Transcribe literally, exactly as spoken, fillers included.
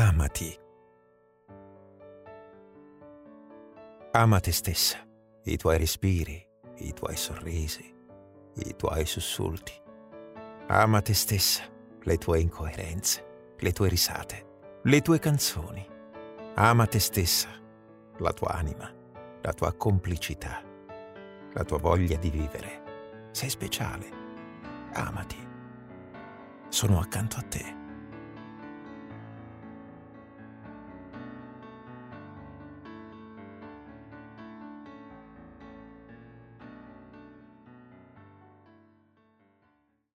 Amati. Ama te stessa, i tuoi respiri, i tuoi sorrisi, i tuoi sussulti. Ama te stessa, le tue incoerenze, le tue risate, le tue canzoni. Ama te stessa, la tua anima, la tua complicità, la tua voglia di vivere. Sei speciale. Amati. Sono accanto a te.